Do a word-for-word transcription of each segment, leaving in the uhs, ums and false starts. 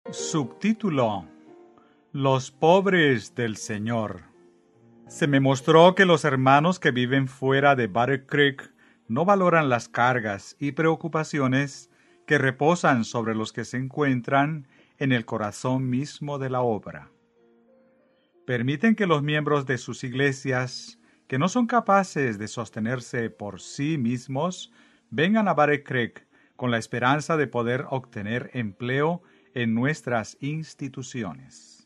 Subtítulo: Los pobres del Señor. Se me mostró que los hermanos que viven fuera de Battle Creek no valoran las cargas y preocupaciones que reposan sobre los que se encuentran en el corazón mismo de la obra. Permiten que los miembros de sus iglesias, que no son capaces de sostenerse por sí mismos, vengan a Battle Creek con la esperanza de poder obtener empleo en nuestras instituciones.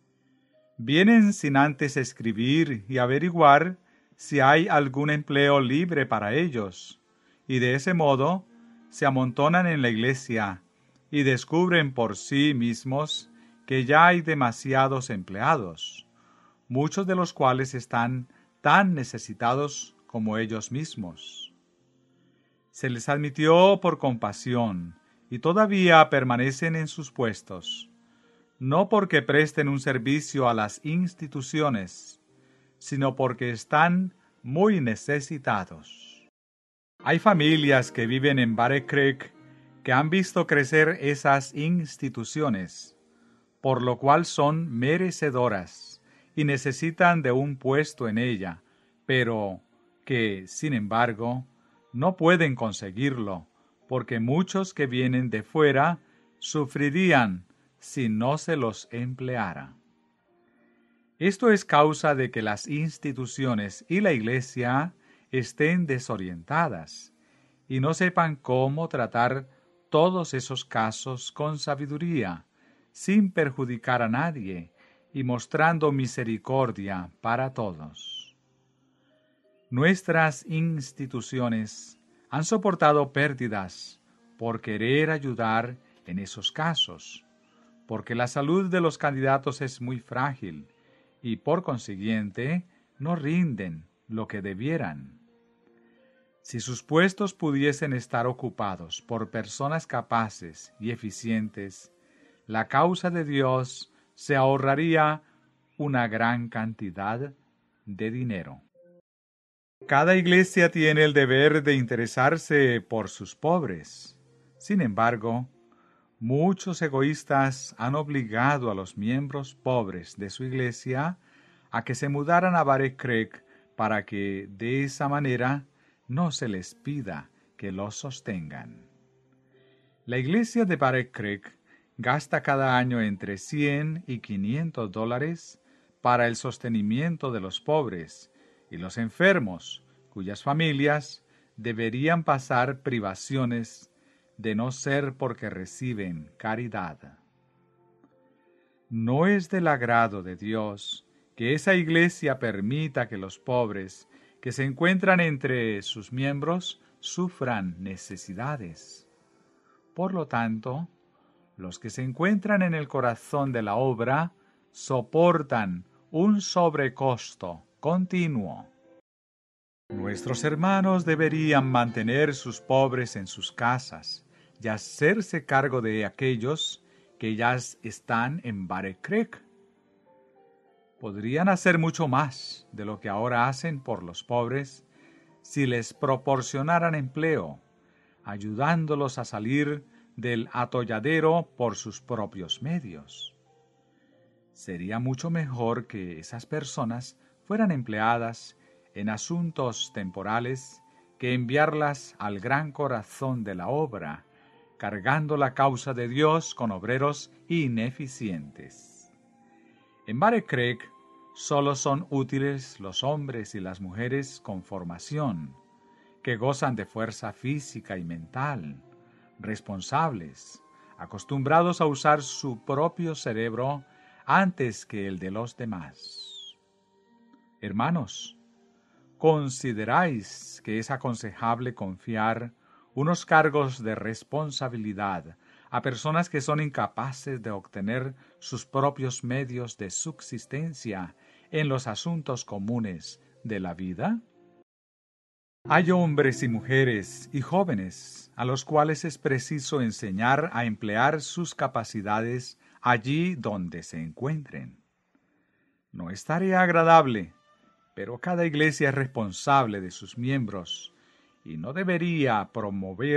Vienen sin antes escribir y averiguar si hay algún empleo libre para ellos, y de ese modo se amontonan en la iglesia y descubren por sí mismos que ya hay demasiados empleados, muchos de los cuales están tan necesitados como ellos mismos. Se les admitió por compasión, y todavía permanecen en sus puestos, no porque presten un servicio a las instituciones, sino porque están muy necesitados. Hay familias que viven en Battle Creek que han visto crecer esas instituciones, por lo cual son merecedoras y necesitan de un puesto en ella, pero que, sin embargo, no pueden conseguirlo, porque muchos que vienen de fuera sufrirían si no se los empleara. Esto es causa de que las instituciones y la iglesia estén desorientadas y no sepan cómo tratar todos esos casos con sabiduría, sin perjudicar a nadie y mostrando misericordia para todos. Nuestras instituciones han soportado pérdidas por querer ayudar en esos casos, porque la salud de los candidatos es muy frágil y por consiguiente no rinden lo que debieran. Si sus puestos pudiesen estar ocupados por personas capaces y eficientes, la causa de Dios se ahorraría una gran cantidad de dinero. Cada iglesia tiene el deber de interesarse por sus pobres. Sin embargo, muchos egoístas han obligado a los miembros pobres de su iglesia a que se mudaran a Battle Creek para que de esa manera no se les pida que los sostengan. La iglesia de Battle Creek gasta cada año entre cien y quinientos dólares para el sostenimiento de los pobres y los enfermos, cuyas familias deberían pasar privaciones de no ser porque reciben caridad. No es del agrado de Dios que esa iglesia permita que los pobres que se encuentran entre sus miembros sufran necesidades. Por lo tanto, los que se encuentran en el corazón de la obra soportan un sobrecosto continuo. Nuestros hermanos deberían mantener sus pobres en sus casas y hacerse cargo de aquellos que ya están en Battle Creek. Podrían hacer mucho más de lo que ahora hacen por los pobres si les proporcionaran empleo, ayudándolos a salir del atolladero por sus propios medios. Sería mucho mejor que esas personas fueran empleadas en asuntos temporales que enviarlas al gran corazón de la obra, cargando la causa de Dios con obreros ineficientes. En Battle Creek solo son útiles los hombres y las mujeres con formación, que gozan de fuerza física y mental, responsables, acostumbrados a usar su propio cerebro antes que el de los demás. Hermanos, ¿consideráis que es aconsejable confiar unos cargos de responsabilidad a personas que son incapaces de obtener sus propios medios de subsistencia en los asuntos comunes de la vida? Hay hombres y mujeres y jóvenes a los cuales es preciso enseñar a emplear sus capacidades allí donde se encuentren. No es tarea agradable, pero cada iglesia es responsable de sus miembros y no debería promover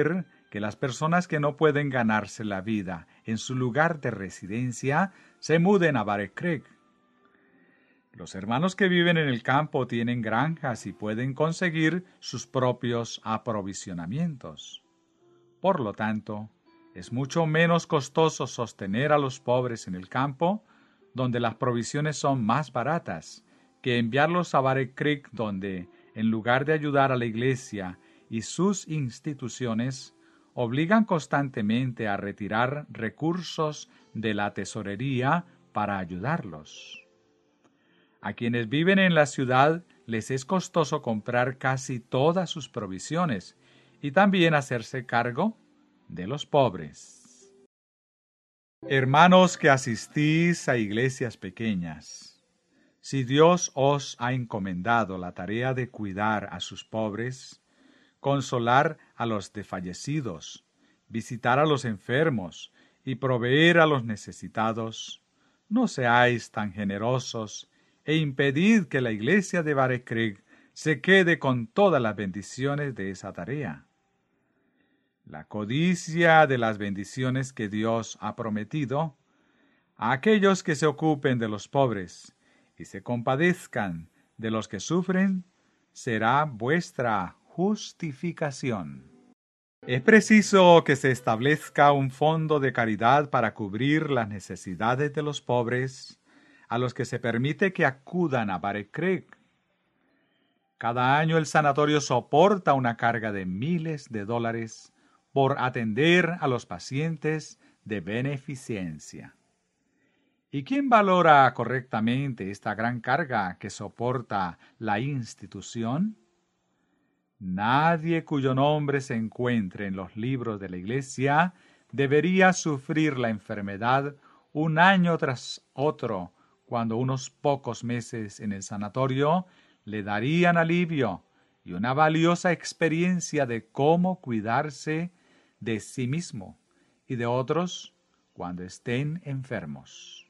que las personas que no pueden ganarse la vida en su lugar de residencia se muden a Battle Creek. Los hermanos que viven en el campo tienen granjas y pueden conseguir sus propios aprovisionamientos. Por lo tanto, es mucho menos costoso sostener a los pobres en el campo, donde las provisiones son más baratas, que enviarlos a Battle Creek, donde, en lugar de ayudar a la iglesia y sus instituciones, obligan constantemente a retirar recursos de la tesorería para ayudarlos. A quienes viven en la ciudad les es costoso comprar casi todas sus provisiones y también hacerse cargo de los pobres. Hermanos que asistís a iglesias pequeñas, si Dios os ha encomendado la tarea de cuidar a sus pobres, consolar a los desfallecidos, visitar a los enfermos y proveer a los necesitados, no seáis tan generosos e impedid que la iglesia de Battle Creek se quede con todas las bendiciones de esa tarea. La codicia de las bendiciones que Dios ha prometido a aquellos que se ocupen de los pobres y se compadezcan de los que sufren será vuestra justificación. Es preciso que se establezca un fondo de caridad para cubrir las necesidades de los pobres, a los que se permite que acudan a Battle Creek. Cada año el sanatorio soporta una carga de miles de dólares por atender a los pacientes de beneficencia. ¿Y quién valora correctamente esta gran carga que soporta la institución? Nadie cuyo nombre se encuentre en los libros de la Iglesia debería sufrir la enfermedad un año tras otro, cuando unos pocos meses en el sanatorio le darían alivio y una valiosa experiencia de cómo cuidarse de sí mismo y de otros cuando estén enfermos.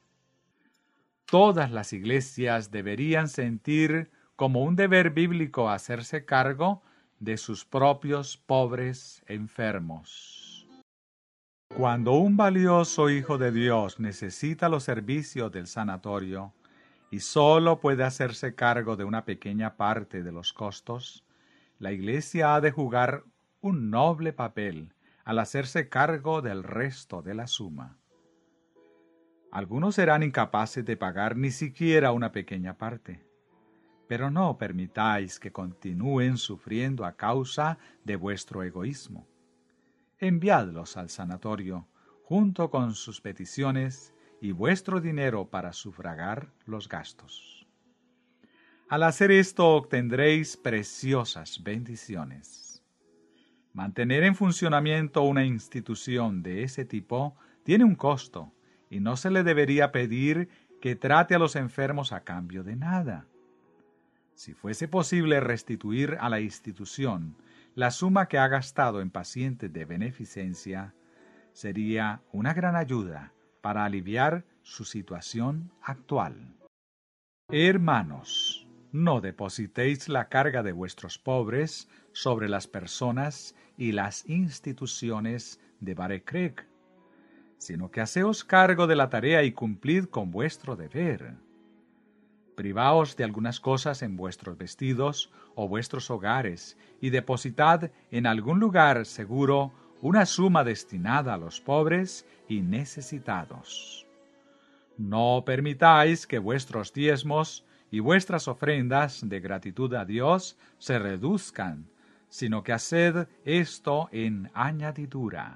Todas las iglesias deberían sentir como un deber bíblico hacerse cargo de sus propios pobres enfermos. Cuando un valioso hijo de Dios necesita los servicios del sanatorio y solo puede hacerse cargo de una pequeña parte de los costos, la iglesia ha de jugar un noble papel al hacerse cargo del resto de la suma. Algunos serán incapaces de pagar ni siquiera una pequeña parte, pero no permitáis que continúen sufriendo a causa de vuestro egoísmo. Enviadlos al sanatorio, junto con sus peticiones y vuestro dinero para sufragar los gastos. Al hacer esto obtendréis preciosas bendiciones. Mantener en funcionamiento una institución de ese tipo tiene un costo, y no se le debería pedir que trate a los enfermos a cambio de nada. Si fuese posible restituir a la institución la suma que ha gastado en pacientes de beneficencia, sería una gran ayuda para aliviar su situación actual. Hermanos, no depositéis la carga de vuestros pobres sobre las personas y las instituciones de Battle Creek, sino que haceos cargo de la tarea y cumplid con vuestro deber. Privaos de algunas cosas en vuestros vestidos o vuestros hogares y depositad en algún lugar seguro una suma destinada a los pobres y necesitados. No permitáis que vuestros diezmos y vuestras ofrendas de gratitud a Dios se reduzcan, sino que haced esto en añadidura.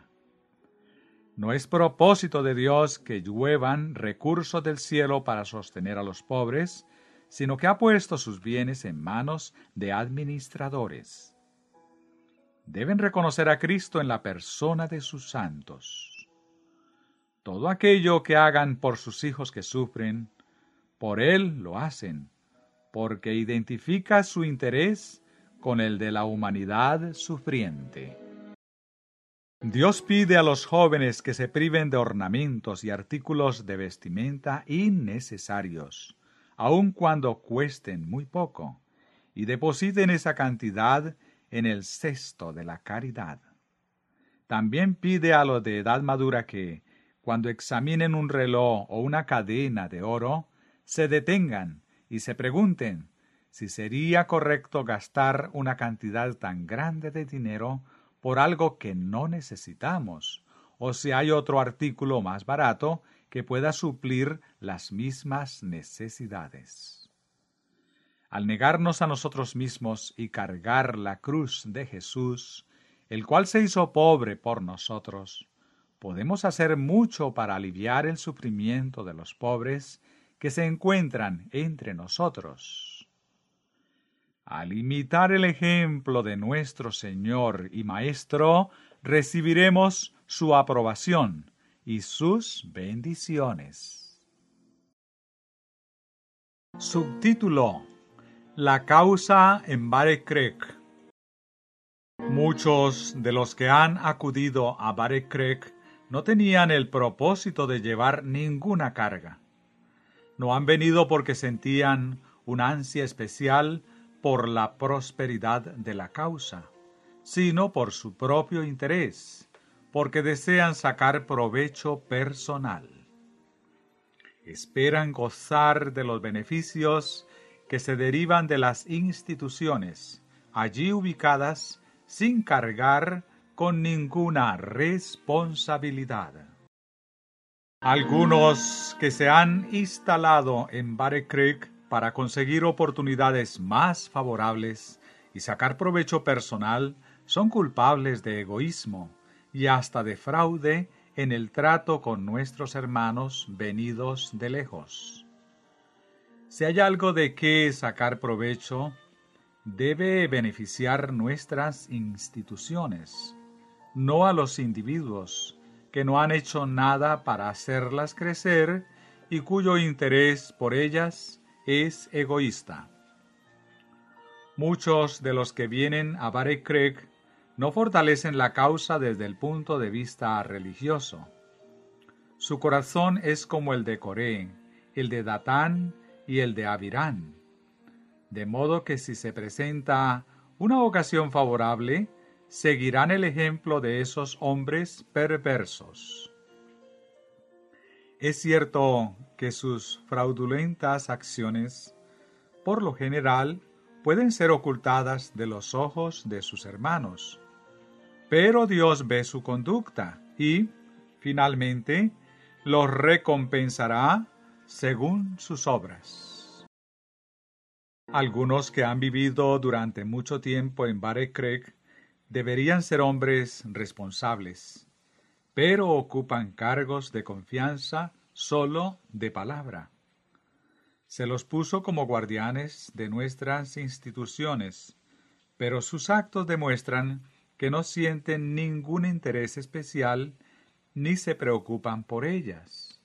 No es propósito de Dios que lluevan recursos del cielo para sostener a los pobres, sino que ha puesto sus bienes en manos de administradores. Deben reconocer a Cristo en la persona de sus santos. Todo aquello que hagan por sus hijos que sufren, por Él lo hacen, porque identifica su interés con el de la humanidad sufriente. Dios pide a los jóvenes que se priven de ornamentos y artículos de vestimenta innecesarios, aun cuando cuesten muy poco, y depositen esa cantidad en el cesto de la caridad. También pide a los de edad madura que, cuando examinen un reloj o una cadena de oro, se detengan y se pregunten si sería correcto gastar una cantidad tan grande de dinero por algo que no necesitamos, o si hay otro artículo más barato que pueda suplir las mismas necesidades. Al negarnos a nosotros mismos y cargar la cruz de Jesús, el cual se hizo pobre por nosotros, podemos hacer mucho para aliviar el sufrimiento de los pobres que se encuentran entre nosotros. Al imitar el ejemplo de nuestro Señor y Maestro, recibiremos su aprobación y sus bendiciones. Subtítulo: La causa en Battle Creek. Muchos de los que han acudido a Battle Creek no tenían el propósito de llevar ninguna carga. No han venido porque sentían una ansia especial por la prosperidad de la causa, sino por su propio interés, porque desean sacar provecho personal. Esperan gozar de los beneficios que se derivan de las instituciones allí ubicadas sin cargar con ninguna responsabilidad. Algunos que se han instalado en Battle Creek para conseguir oportunidades más favorables y sacar provecho personal son culpables de egoísmo y hasta de fraude en el trato con nuestros hermanos venidos de lejos. Si hay algo de qué sacar provecho, debe beneficiar nuestras instituciones, no a los individuos que no han hecho nada para hacerlas crecer y cuyo interés por ellas es egoísta. Muchos de los que vienen a Battle Creek no fortalecen la causa desde el punto de vista religioso. Su corazón es como el de Coré, el de Datán y el de Abirán. De modo que si se presenta una ocasión favorable, seguirán el ejemplo de esos hombres perversos. Es cierto que sus fraudulentas acciones, por lo general, pueden ser ocultadas de los ojos de sus hermanos, pero Dios ve su conducta y, finalmente, los recompensará según sus obras. Algunos que han vivido durante mucho tiempo en Battle Creek deberían ser hombres responsables, pero ocupan cargos de confianza solo de palabra. Se los puso como guardianes de nuestras instituciones, pero sus actos demuestran que no sienten ningún interés especial ni se preocupan por ellas.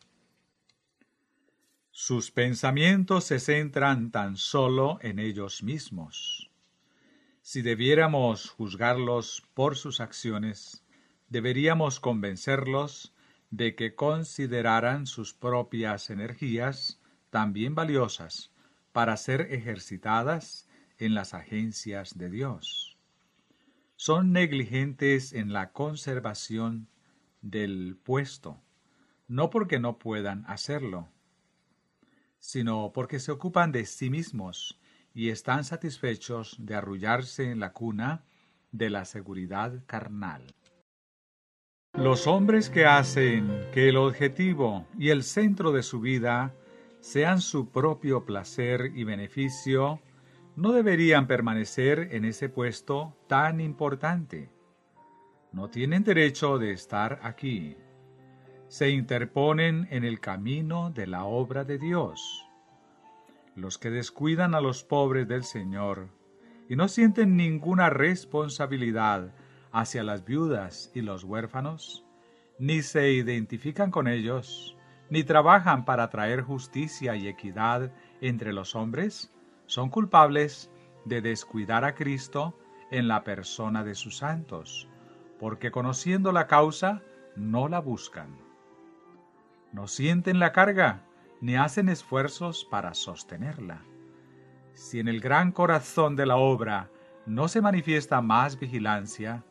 Sus pensamientos se centran tan solo en ellos mismos. Si debiéramos juzgarlos por sus acciones, deberíamos convencerlos de que consideraran sus propias energías también valiosas para ser ejercitadas en las agencias de Dios. Son negligentes en la conservación del puesto, no porque no puedan hacerlo, sino porque se ocupan de sí mismos y están satisfechos de arrullarse en la cuna de la seguridad carnal. Los hombres que hacen que el objetivo y el centro de su vida sean su propio placer y beneficio, no deberían permanecer en ese puesto tan importante. No tienen derecho de estar aquí. Se interponen en el camino de la obra de Dios. Los que descuidan a los pobres del Señor y no sienten ninguna responsabilidad hacia las viudas y los huérfanos, ni se identifican con ellos, ni trabajan para traer justicia y equidad entre los hombres, son culpables de descuidar a Cristo en la persona de sus santos, porque conociendo la causa, no la buscan. No sienten la carga, ni hacen esfuerzos para sostenerla. Si en el gran corazón de la obra no se manifiesta más vigilancia,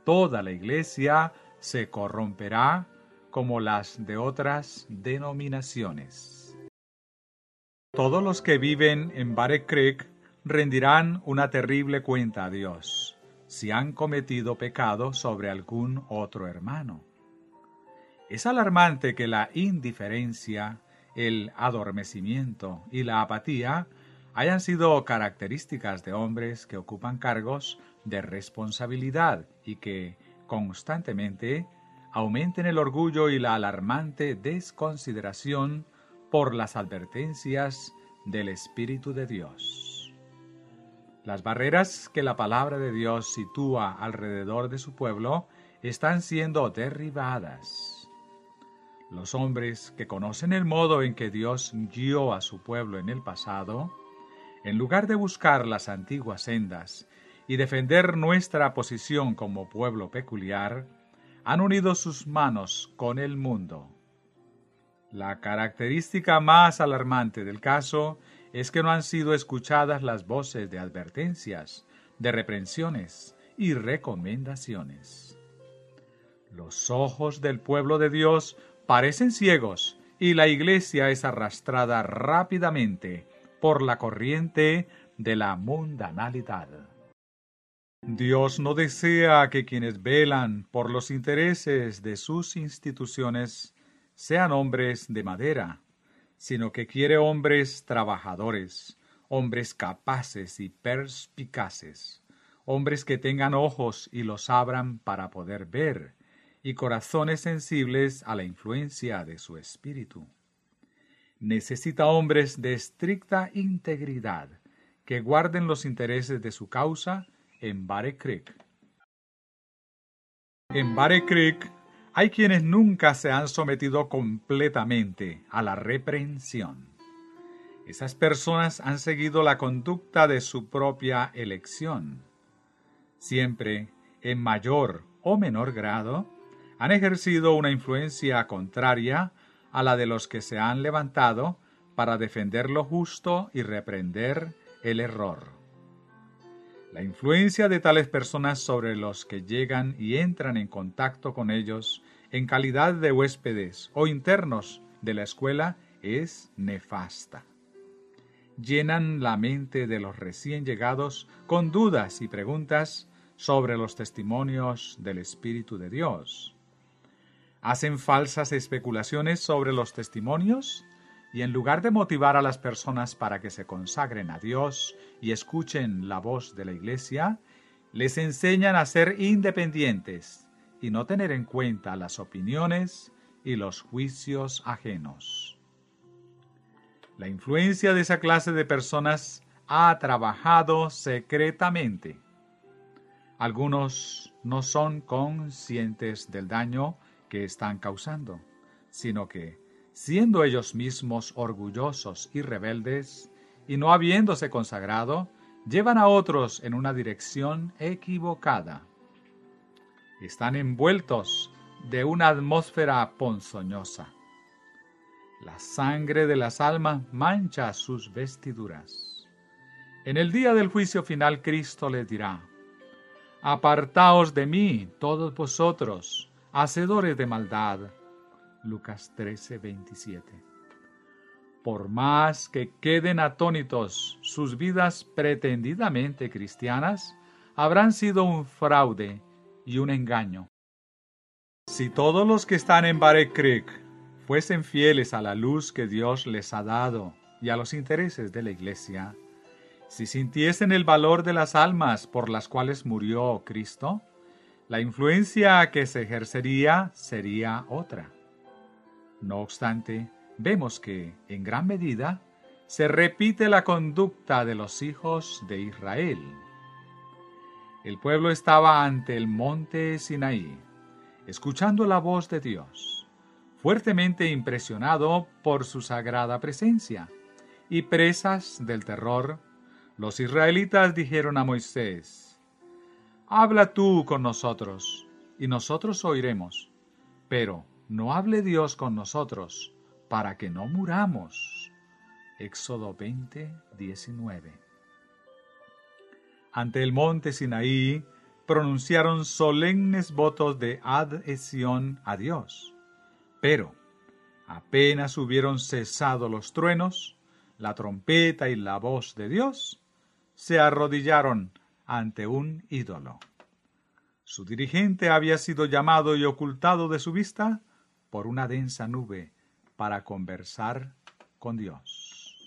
toda la iglesia se corromperá como las de otras denominaciones. Todos los que viven en Battle Creek rendirán una terrible cuenta a Dios si han cometido pecado sobre algún otro hermano. Es alarmante que la indiferencia, el adormecimiento y la apatía hayan sido características de hombres que ocupan cargos de responsabilidad y que constantemente aumenten el orgullo y la alarmante desconsideración por las advertencias del Espíritu de Dios. Las barreras que la palabra de Dios sitúa alrededor de su pueblo están siendo derribadas. Los hombres que conocen el modo en que Dios guió a su pueblo en el pasado, en lugar de buscar las antiguas sendas y defender nuestra posición como pueblo peculiar, han unido sus manos con el mundo. La característica más alarmante del caso es que no han sido escuchadas las voces de advertencias, de reprensiones y recomendaciones. Los ojos del pueblo de Dios parecen ciegos y la iglesia es arrastrada rápidamente por la corriente de la mundanalidad. Dios no desea que quienes velan por los intereses de sus instituciones sean hombres de madera, sino que quiere hombres trabajadores, hombres capaces y perspicaces, hombres que tengan ojos y los abran para poder ver, y corazones sensibles a la influencia de su espíritu. Necesita hombres de estricta integridad, que guarden los intereses de su causa en Battle Creek. En Battle Creek hay quienes nunca se han sometido completamente a la reprensión. Esas personas han seguido la conducta de su propia elección. Siempre, en mayor o menor grado, han ejercido una influencia contraria a la de los que se han levantado para defender lo justo y reprender el error. La influencia de tales personas sobre los que llegan y entran en contacto con ellos en calidad de huéspedes o internos de la escuela es nefasta. Llenan la mente de los recién llegados con dudas y preguntas sobre los testimonios del Espíritu de Dios. Hacen falsas especulaciones sobre los testimonios y en lugar de motivar a las personas para que se consagren a Dios y escuchen la voz de la iglesia, les enseñan a ser independientes y no tener en cuenta las opiniones y los juicios ajenos. La influencia de esa clase de personas ha trabajado secretamente. Algunos no son conscientes del daño que están causando, sino que, siendo ellos mismos orgullosos y rebeldes, y no habiéndose consagrado, llevan a otros en una dirección equivocada. Están envueltos de una atmósfera ponzoñosa. La sangre de las almas mancha sus vestiduras. En el día del juicio final, Cristo les dirá: «Apartaos de mí, todos vosotros, hacedores de maldad». Lucas trece, veintisiete. Por más que queden atónitos, sus vidas pretendidamente cristianas habrán sido un fraude y un engaño. Si todos los que están en Battle Creek fuesen fieles a la luz que Dios les ha dado y a los intereses de la iglesia, si sintiesen el valor de las almas por las cuales murió Cristo, la influencia que se ejercería sería otra. No obstante, vemos que, en gran medida, se repite la conducta de los hijos de Israel. El pueblo estaba ante el monte Sinaí, escuchando la voz de Dios, fuertemente impresionado por su sagrada presencia, y presas del terror, los israelitas dijeron a Moisés: «Habla tú con nosotros, y nosotros oiremos, pero no hable Dios con nosotros, para que no muramos». Éxodo veinte, diecinueve. Ante el monte Sinaí, pronunciaron solemnes votos de adhesión a Dios. Pero, apenas hubieron cesado los truenos, la trompeta y la voz de Dios, se arrodillaron ante un ídolo. Su dirigente había sido llamado y ocultado de su vista por una densa nube para conversar con Dios.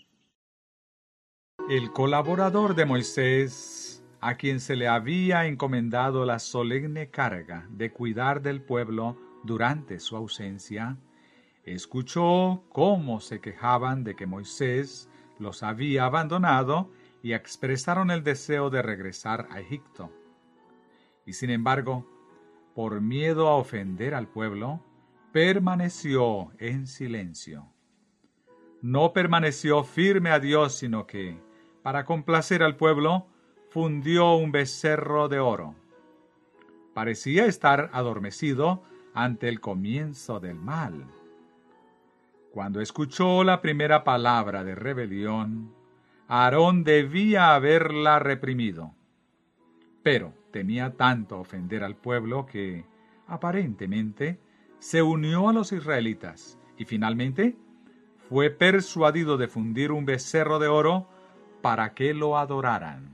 El colaborador de Moisés, a quien se le había encomendado la solemne carga de cuidar del pueblo durante su ausencia, escuchó cómo se quejaban de que Moisés los había abandonado y expresaron el deseo de regresar a Egipto. Y sin embargo, por miedo a ofender al pueblo, permaneció en silencio. No permaneció firme a Dios, sino que, para complacer al pueblo, fundió un becerro de oro. Parecía estar adormecido ante el comienzo del mal. Cuando escuchó la primera palabra de rebelión, Aarón debía haberla reprimido. Pero temía tanto ofender al pueblo que, aparentemente, se unió a los israelitas y finalmente fue persuadido de fundir un becerro de oro para que lo adoraran.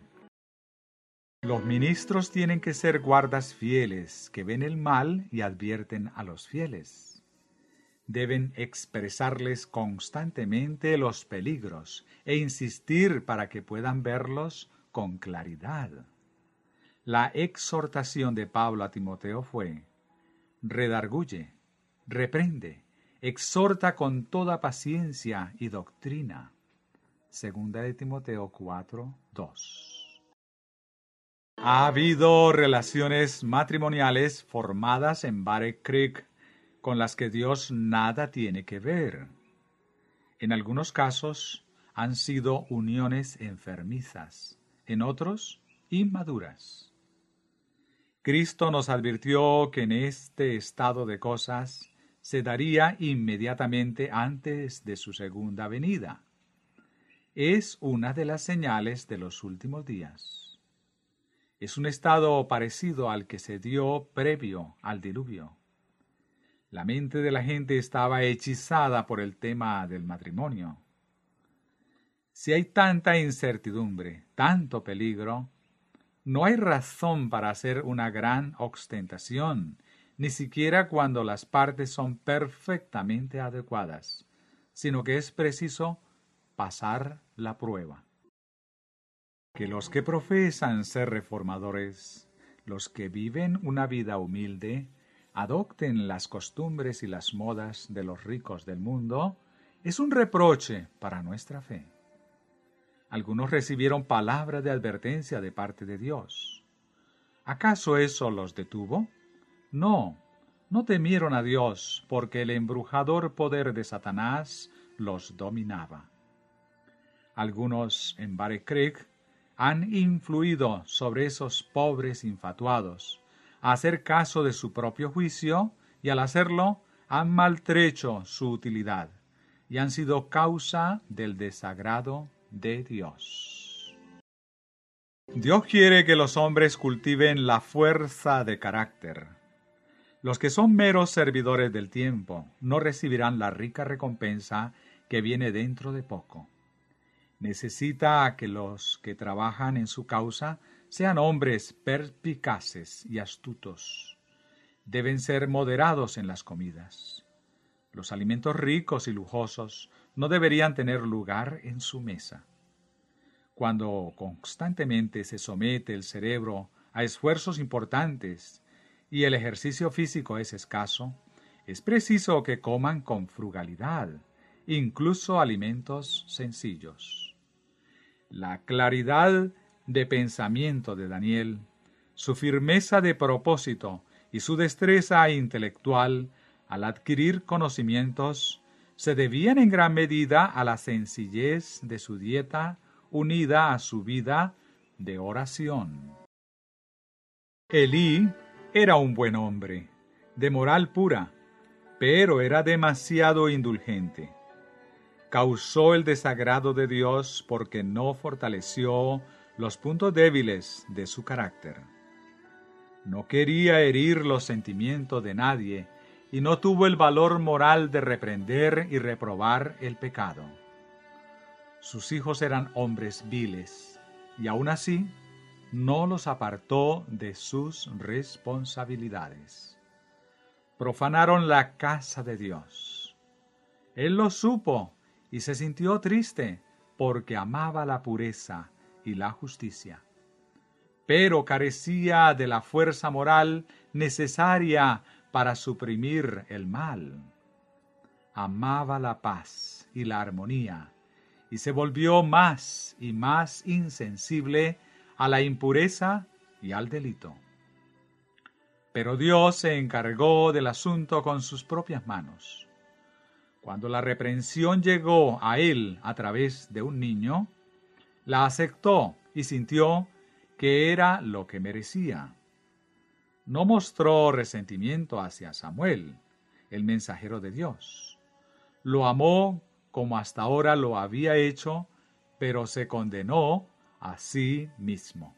Los ministros tienen que ser guardas fieles que ven el mal y advierten a los fieles. Deben expresarles constantemente los peligros e insistir para que puedan verlos con claridad. La exhortación de Pablo a Timoteo fue: redarguye, reprende, exhorta con toda paciencia y doctrina. Segunda de Timoteo cuatro, dos. Ha habido relaciones matrimoniales formadas en Battle Creek con las que Dios nada tiene que ver. En algunos casos han sido uniones enfermizas, en otros inmaduras. Cristo nos advirtió que en este estado de cosas se daría inmediatamente antes de su segunda venida. Es una de las señales de los últimos días. Es un estado parecido al que se dio previo al diluvio. La mente de la gente estaba hechizada por el tema del matrimonio. Si hay tanta incertidumbre, tanto peligro, no hay razón para hacer una gran ostentación, ni siquiera cuando las partes son perfectamente adecuadas, sino que es preciso pasar la prueba. Que los que profesan ser reformadores, los que viven una vida humilde, adopten las costumbres y las modas de los ricos del mundo, es un reproche para nuestra fe. Algunos recibieron palabra de advertencia de parte de Dios. ¿Acaso eso los detuvo? No, no temieron a Dios, porque el embrujador poder de Satanás los dominaba. Algunos en Battle Creek han influido sobre esos pobres infatuados a hacer caso de su propio juicio y al hacerlo han maltrecho su utilidad y han sido causa del desagrado de Dios. Dios quiere que los hombres cultiven la fuerza de carácter. Los que son meros servidores del tiempo no recibirán la rica recompensa que viene dentro de poco. Necesita que los que trabajan en su causa sean hombres perspicaces y astutos. Deben ser moderados en las comidas. Los alimentos ricos y lujosos no deberían tener lugar en su mesa. Cuando constantemente se somete el cerebro a esfuerzos importantes y el ejercicio físico es escaso, es preciso que coman con frugalidad, incluso alimentos sencillos. La claridad de pensamiento de Daniel, su firmeza de propósito y su destreza intelectual al adquirir conocimientos se debían en gran medida a la sencillez de su dieta unida a su vida de oración. Elí era un buen hombre, de moral pura, pero era demasiado indulgente. Causó el desagrado de Dios porque no fortaleció los puntos débiles de su carácter. No quería herir los sentimientos de nadie y no tuvo el valor moral de reprender y reprobar el pecado. Sus hijos eran hombres viles y aún así no los apartó de sus responsabilidades. Profanaron la casa de Dios. Él lo supo y se sintió triste porque amaba la pureza y la justicia. Pero carecía de la fuerza moral necesaria para suprimir el mal. Amaba la paz y la armonía y se volvió más y más insensible a la impureza y al delito. Pero Dios se encargó del asunto con sus propias manos. Cuando la reprensión llegó a él a través de un niño, la aceptó y sintió que era lo que merecía. No mostró resentimiento hacia Samuel, el mensajero de Dios. Lo amó como hasta ahora lo había hecho, pero se condenó a sí mismo.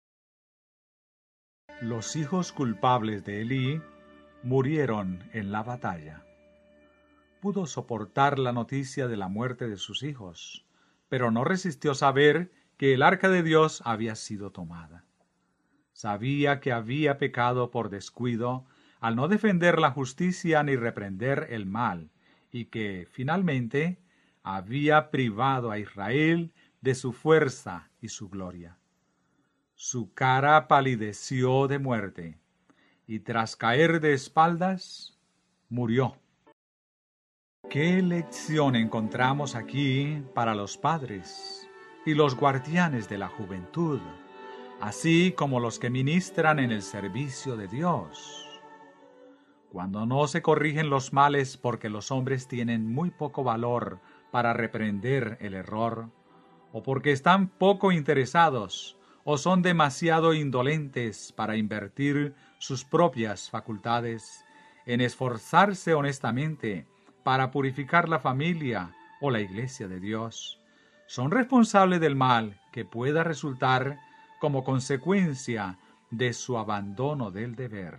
Los hijos culpables de Elí murieron en la batalla. Pudo soportar la noticia de la muerte de sus hijos, pero no resistió saber que el arca de Dios había sido tomada. Sabía que había pecado por descuido al no defender la justicia ni reprender el mal, y que, finalmente, había privado a Israel de su fuerza y su gloria. Su cara palideció de muerte, y tras caer de espaldas, murió. ¿Qué lección encontramos aquí para los padres y los guardianes de la juventud, así como los que ministran en el servicio de Dios? Cuando no se corrigen los males porque los hombres tienen muy poco valor para reprender el error, o porque están poco interesados o son demasiado indolentes para invertir sus propias facultades en esforzarse honestamente para purificar la familia o la iglesia de Dios, son responsables del mal que pueda resultar como consecuencia de su abandono del deber.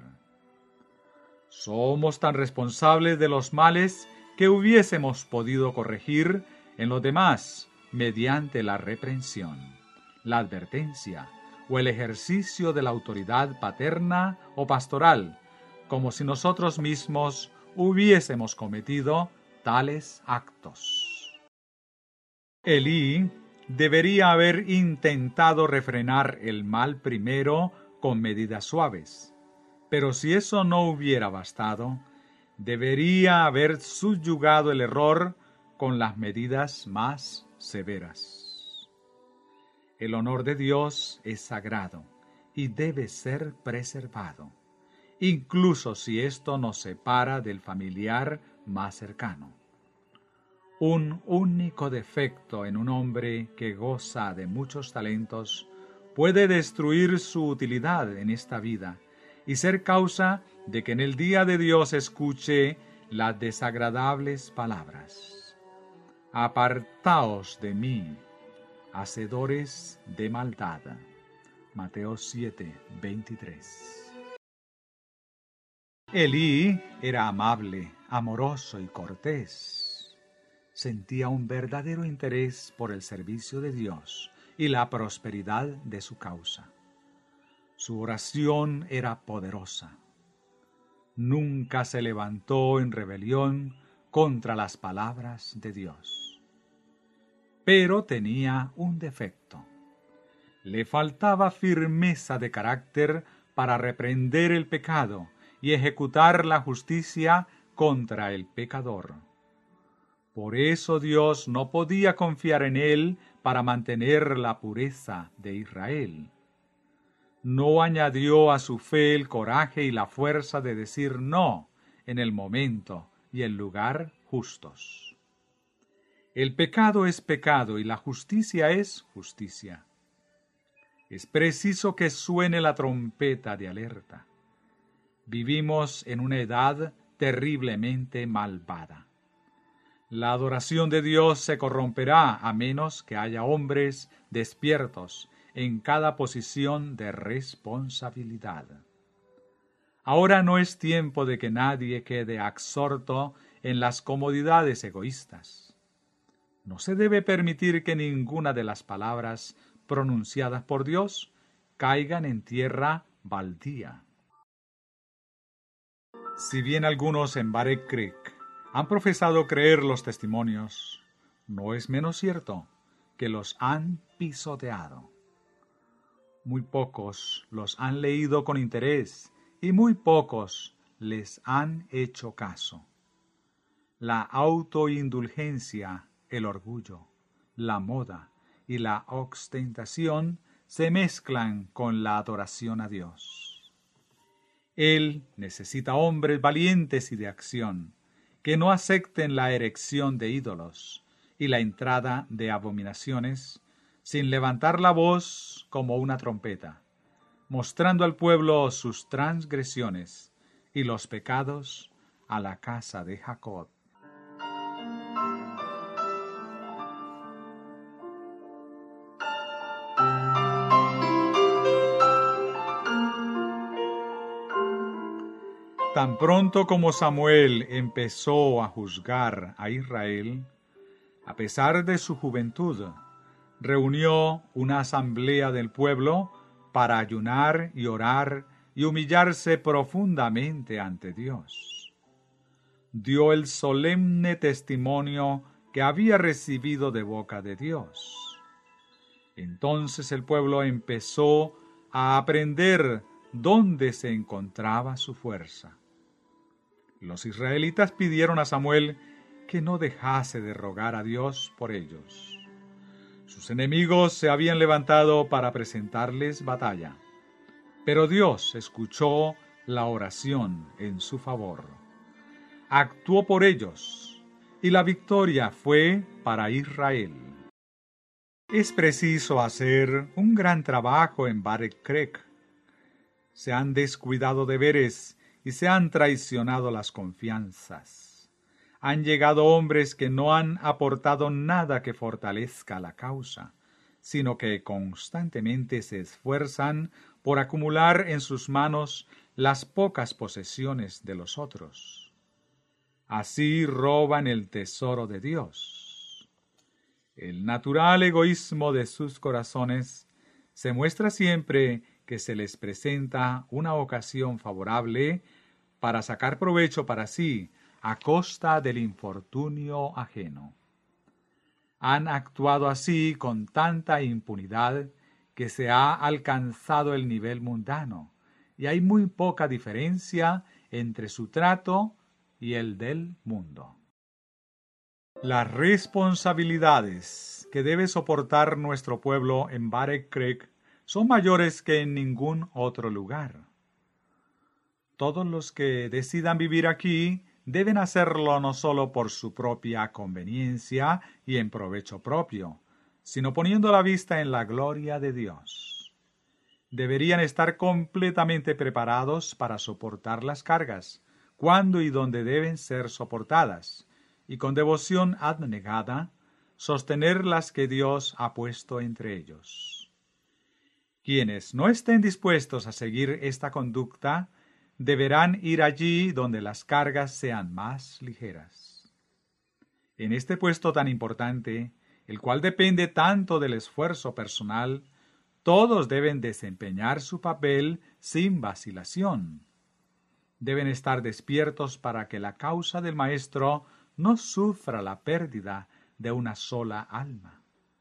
Somos tan responsables de los males que hubiésemos podido corregir en los demás mediante la reprensión, la advertencia o el ejercicio de la autoridad paterna o pastoral, como si nosotros mismos hubiésemos cometido tales actos. Elí debería haber intentado refrenar el mal primero con medidas suaves, pero si eso no hubiera bastado, debería haber subyugado el error con las medidas más severas. El honor de Dios es sagrado y debe ser preservado, incluso si esto nos separa del familiar más cercano. Un único defecto en un hombre que goza de muchos talentos puede destruir su utilidad en esta vida y ser causa de que en el día de Dios escuche las desagradables palabras: Apartaos de mí, hacedores de maldad. Mateo siete, veintitrés. Elí era amable, amoroso y cortés. Sentía un verdadero interés por el servicio de Dios y la prosperidad de su causa. Su oración era poderosa. Nunca se levantó en rebelión contra las palabras de Dios. Pero tenía un defecto. Le faltaba firmeza de carácter para reprender el pecado y ejecutar la justicia contra el pecador. Por eso Dios no podía confiar en él para mantener la pureza de Israel. No añadió a su fe el coraje y la fuerza de decir no en el momento y el lugar justos. El pecado es pecado y la justicia es justicia. Es preciso que suene la trompeta de alerta. Vivimos en una edad terriblemente malvada. La adoración de Dios se corromperá a menos que haya hombres despiertos en cada posición de responsabilidad. Ahora no es tiempo de que nadie quede absorto en las comodidades egoístas. No se debe permitir que ninguna de las palabras pronunciadas por Dios caigan en tierra baldía. Si bien algunos en Battle Creek han profesado creer los testimonios, no es menos cierto que los han pisoteado. Muy pocos los han leído con interés y muy pocos les han hecho caso. La autoindulgencia, el orgullo, la moda y la ostentación se mezclan con la adoración a Dios. Él necesita hombres valientes y de acción, que no acepten la erección de ídolos y la entrada de abominaciones, sin levantar la voz como una trompeta, mostrando al pueblo sus transgresiones y los pecados a la casa de Jacob. Tan pronto como Samuel empezó a juzgar a Israel, a pesar de su juventud, reunió una asamblea del pueblo para ayunar y orar y humillarse profundamente ante Dios. Dio el solemne testimonio que había recibido de boca de Dios. Entonces el pueblo empezó a aprender dónde se encontraba su fuerza. Los israelitas pidieron a Samuel que no dejase de rogar a Dios por ellos. Sus enemigos se habían levantado para presentarles batalla, pero Dios escuchó la oración en su favor. Actuó por ellos, y la victoria fue para Israel. Es preciso hacer un gran trabajo en Battle Creek. Se han descuidado deberes y se han traicionado las confianzas. Han llegado hombres que no han aportado nada que fortalezca la causa, sino que constantemente se esfuerzan por acumular en sus manos las pocas posesiones de los otros. Así roban el tesoro de Dios. El natural egoísmo de sus corazones se muestra siempre que se les presenta una ocasión favorable para sacar provecho para sí a costa del infortunio ajeno. Han actuado así con tanta impunidad que se ha alcanzado el nivel mundano, y hay muy poca diferencia entre su trato y el del mundo. Las responsabilidades que debe soportar nuestro pueblo en Battle Creek son mayores que en ningún otro lugar. Todos los que decidan vivir aquí deben hacerlo no solo por su propia conveniencia y en provecho propio, sino poniendo la vista en la gloria de Dios. Deberían estar completamente preparados para soportar las cargas, cuando y donde deben ser soportadas, y con devoción abnegada, sostener las que Dios ha puesto entre ellos. Quienes no estén dispuestos a seguir esta conducta, deberán ir allí donde las cargas sean más ligeras. En este puesto tan importante, el cual depende tanto del esfuerzo personal, todos deben desempeñar su papel sin vacilación. Deben estar despiertos para que la causa del Maestro no sufra la pérdida de una sola alma.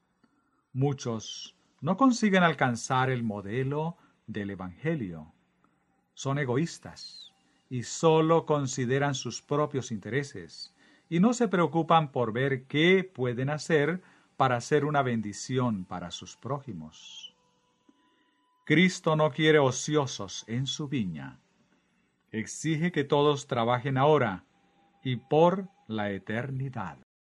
Muchos no consiguen alcanzar el modelo del Evangelio. Son egoístas y solo consideran sus propios intereses y no se preocupan por ver qué pueden hacer para ser una bendición para sus prójimos. Cristo no quiere ociosos en su viña. Exige que todos trabajen ahora y por la eternidad.